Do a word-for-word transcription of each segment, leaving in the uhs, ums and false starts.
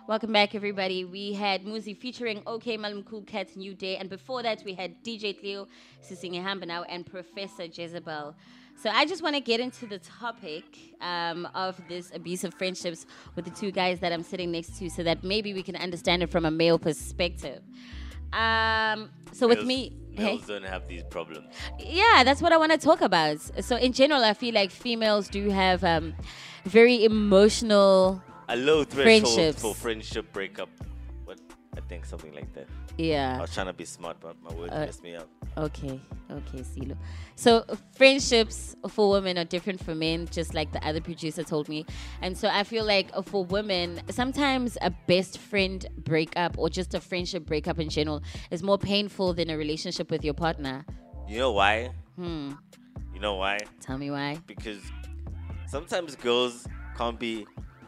Welcome back, everybody. We had Muzi featuring OK Malum Cool Cats New Day, and before that, we had D J Cleo, Sising Hambanao, and Professor Jezebel. So I just want to get into the topic um, of this abusive friendships with the two guys that I'm sitting next to, so that maybe we can understand it from a male perspective. Um, so with Males, me, males hey, don't have these problems. yeah, that's what I want to talk about. So in general, I feel like females do have um, very emotional. A low threshold Friendships. for friendship breakup. What I think something like that. I Yeah. was trying to be smart, but my words Uh, messed me up. Okay, okay, Silo. So uh, friendships for women are different from men, just like the other producer told me. And so I feel like uh, for women, sometimes a best friend breakup or just a friendship breakup in general is more painful than a relationship with your partner. You know why? Hmm. You know why? Tell me why. Because sometimes girls can't be.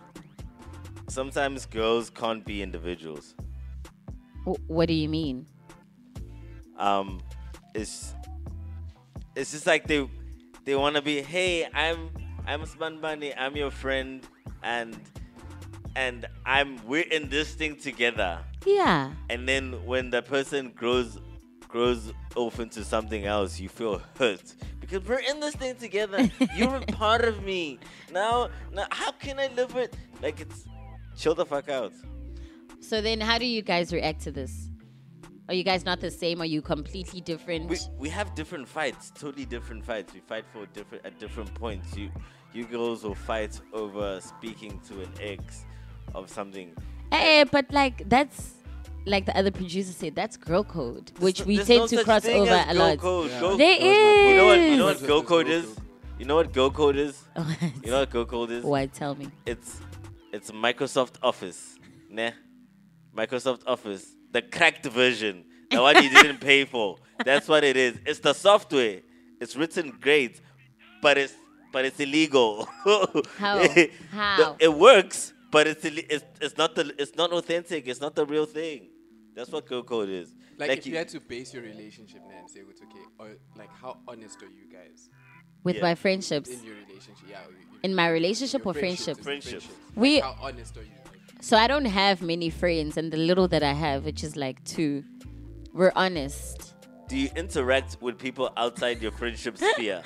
Sometimes girls can't be individuals. W- what do you mean? Um, it's it's just like they they want to be. Hey, I'm I'm Spanbani. I'm your friend, and and I'm we're in this thing together. Yeah. And then when the person grows grows off into something else, you feel hurt because we're in this thing together. You're a part of me. Now, now, how can I live with like it's chill the fuck out? So then how do you guys react to this? Are you guys not the same? Are you completely different? We we have different fights, totally different fights. We fight for different at different points. You you girls will fight over speaking to an ex of something. Eh, but like that's like the other producer said, that's girl code, which There's we no- there's tend no to such cross thing over as a girl lot. Code. Yeah. Girl- There You know what? You know is. what girl code There's is? girl You know what girl code is? What? You know what girl code is? Why? Tell me. It's it's Microsoft Office. Nah. Microsoft Office. The cracked version. The one you didn't pay for. That's what it is. It's the software. It's written great, but it's but it's illegal. How? The- How? It works, but it's, illi- it's it's not the it's not authentic. It's not the real thing. That's what girl code is. Like, if you, had to base your relationship now and say it's okay, or like how honest are you guys With Yeah. my friendships, in your relationship? Yeah, you, you, in my relationship your or friendship. Friendship. We- Like, how honest are you? So I don't have many friends, and the little that I have, which is like two, we're honest. Do you interact with people outside your friendship sphere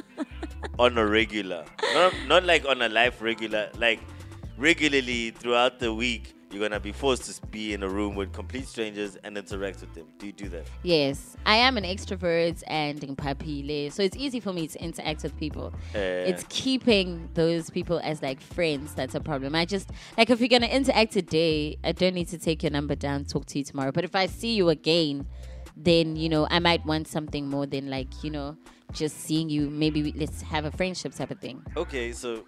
on a regular? Not, not like on a life regular, like regularly throughout the week, you're going to be forced to be in a room with complete strangers and interact with them. Do you do that? Yes, I am an extrovert and in papile, so it's easy for me to interact with people. Uh, It's keeping those people as like friends that's a problem. I just like if you're gonna interact today, I don't need to take your number down, talk to you tomorrow. But if I see you again, then you know I might want something more than like you know just seeing you. Maybe we- let's have a friendship type of thing. okay, so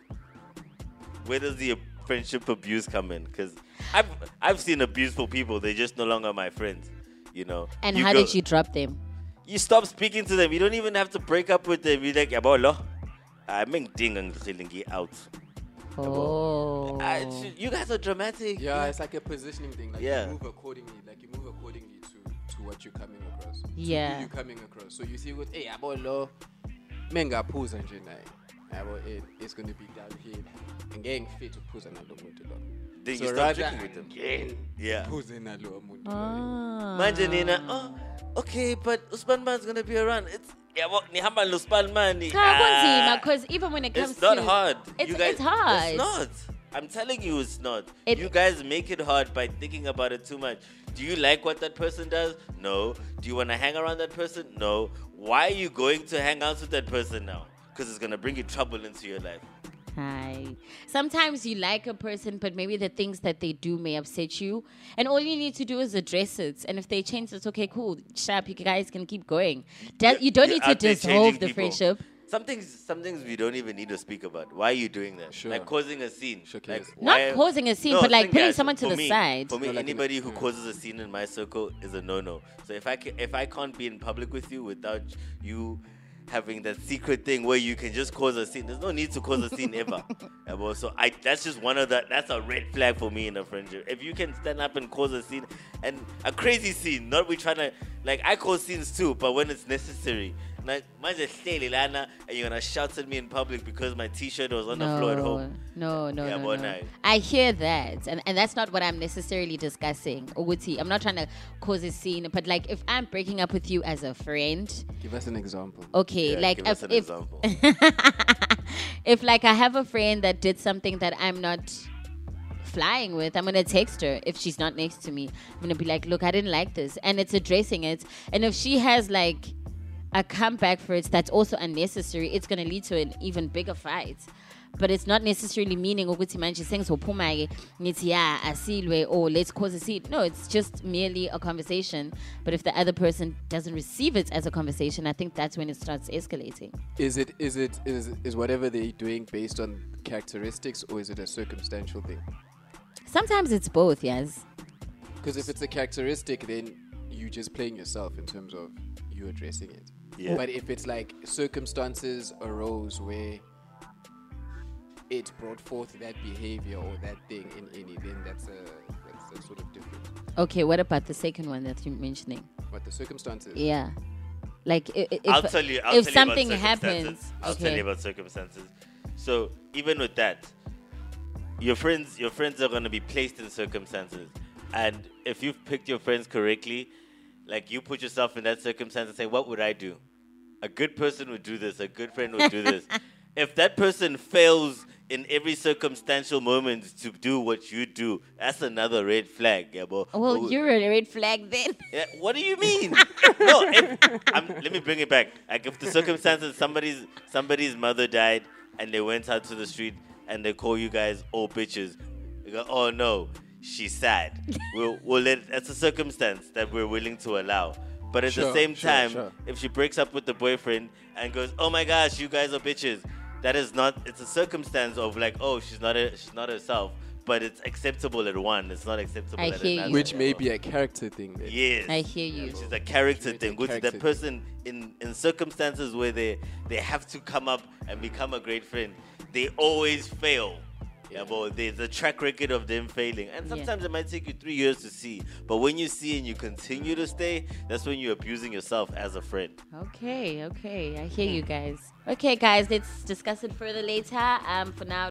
where does the friendship abuse come in? Because I've, I've seen abuseful people. They're just no longer my friends, you know. And You how go- did you drop them? You stop speaking to them. You don't even have to break up with them. You're like, "Yabolo, I'm out." Oh, I, you guys are dramatic. Yeah, it's like a positioning thing. Like Yeah. you move accordingly. Like you move accordingly to to what you're coming across. To Yeah. who you're coming across. So you see what, hey, abolo, menga phuza nje naye. Yabo, it, it's going to be downhill. Ngeke ngifit ukuphuza nalo muntu lo. Then So you start rather drinking with them. angeke Yeah. ngiphuze nalo muntu loyo. Ah. Manje nina, oh, okay, but Usman Man's gonna be around. It's yeah, well, nihamba no Usman Man. Cha, kunzima, because even when it comes It's not to hard. it's, You guys- it's hard. It's not. I'm telling you, it's not. It- you guys make it hard by thinking about it too much. Do you like what that person does? No. Do you want to hang around that person? No. Why are you going to hang out with that person now? Because it's gonna bring you trouble into your life. Hi. Sometimes you like a person, but maybe the things that they do may upset you. And all you need to do is address it. And if they change, it's okay, cool. Sharp, you guys can keep going. That, you don't You're need to out there dissolve changing the people. friendship. Some things, some things we don't even need to speak about. Why are you doing that? Sure. Like causing a scene. Sure Like, case. Not why- causing a scene, No, but like think, putting guys, someone to for the me- side. For me, No, like in- anybody who yeah. causes a scene in my circle is a no-no. So if I ca- if I can't be in public with you without you having that secret thing where you can just cause a scene, there's no need to cause a scene ever. Yeah, well, so I that's just one of the that's a red flag for me in a friendship. If you can stand up and cause a scene and a crazy scene, not we trying to like I cause scenes too, but when it's necessary, Na- manje hleli lana, and you're gonna shout at me in public because my t-shirt was on the floor at home. No, no, Yeah, no, but no. no. I hear that, and, and that's not what I'm necessarily discussing. Uguti, I'm not trying to cause a scene, but like if I'm breaking up with you as a friend, Give us an example. okay, Yeah, like give if us an if, example. if like I have a friend that did something that I'm not flying with, I'm gonna text her if she's not next to me. I'm gonna be like, look, I didn't like this, and it's addressing it. And if she has like a comeback for it that's also unnecessary, it's gonna lead to an even bigger fight. But it's not necessarily meaning ukuthi manje sengizophuma ke ngithi yeah asilwe or let's cause a scene. No, it's just merely a conversation. But if the other person doesn't receive it as a conversation, I think that's when it starts escalating. Is it is it is is whatever they're doing based on characteristics, or is it a circumstantial thing? Sometimes it's both, yes. Because if it's a characteristic, then you just playing yourself in terms of you addressing it. Yeah. But if it's like circumstances arose where it brought forth that behavior or that thing in any, then that's a that's a sort of different. Okay, what about the second one that you're mentioning? What the circumstances? Yeah. Like i- i- if, I'll tell you. I'll if tell something you about circumstances. happens, I'll okay. tell you about circumstances. So even with that, your friends, your friends are going to be placed in circumstances, and if you've picked your friends correctly, like you put yourself in that circumstance and say, "What would I do? A good person would do this. A good friend would do this." If that person fails in every circumstantial moment to do what you do, that's another red flag, yeah, bro. Well, But- you're a red flag then. yeah, what do you mean? no, if, I'm, let me bring it back. Like if the circumstances, somebody's somebody's mother died and they went out to the street and they call you guys all bitches. You go, oh no, she's sad. we'll, we'll let, that's a circumstance that we're willing to allow. But at the Sure, same sure, time, sure. if she breaks up with the boyfriend and goes, oh my gosh, you guys are bitches, that is not. It's a circumstance of like, oh, she's not a, she's not herself. But it's acceptable at one. It's not acceptable I at hear you. another. Which yeah, may bro. be a character thing. Then. Yes. I hear you. Which is a character It's a thing. Good, character that person in, in circumstances where they, they have to come up and become a great friend, they always fail. Yeah, but there's a track record of them failing. And Yeah. sometimes it might take you three years to see. But when you see and you continue to stay, that's when you're abusing yourself as a friend. Okay, okay. I hear you guys. Okay, guys, let's discuss it further later. Um, for now.